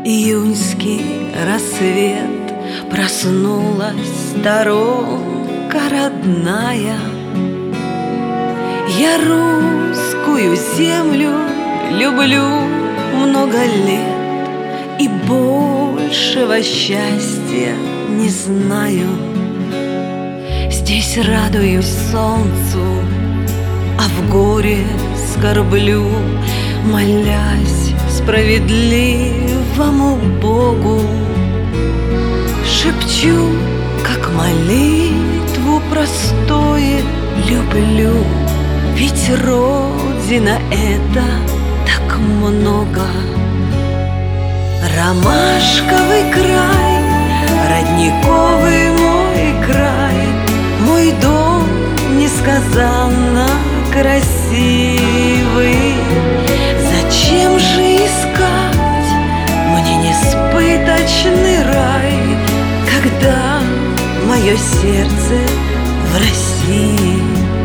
Июньский рассвет, проснулась сторонка родная. Я русскую землю люблю много лет и большего счастья не знаю. Здесь радуюсь солнцу, а в горе скорблю, молясь справедливому Богу. Шепчу, как молитву простое, люблю, ведь Родина — это так много. Ромашковый край, родниковый мой край, мой дом несказанно красивый. Зачем же искать мне несбыточный рай, когда мое сердце в России?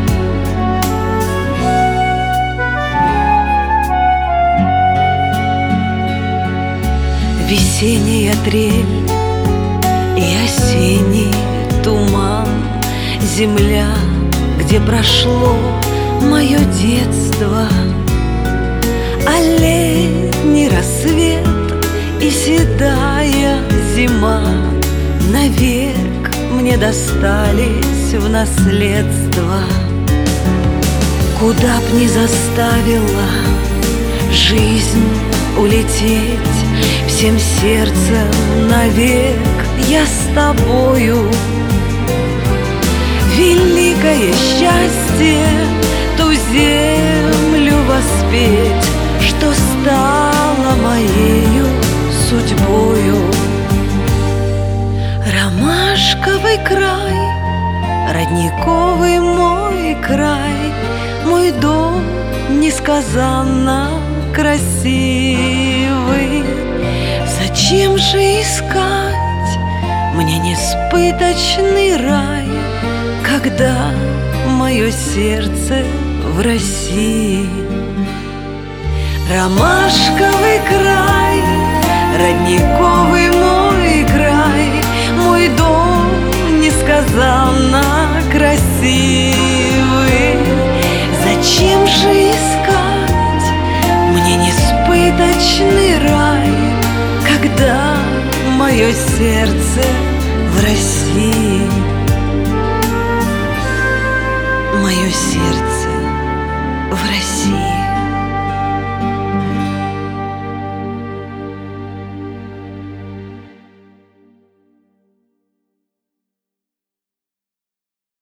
Весенняя трель и осенний туман, земля, где прошло мое детство, а летний рассвет и седая зима навек мне достались в наследство. Куда б ни заставила жизнь улететь, всем сердцем навек я с тобою. Великое счастье ту землю воспеть, что стала моею судьбою. Ромашковый край, родниковый мой край, мой дом несказанно красивый. Зачем же искать мне несбыточный рай, когда мое сердце в России? Ромашковый край, родниковый мой край, мой дом несказанно красивый. Зачем же искать мне несбыточный рай, когда мое сердце в России? Мое сердце в России.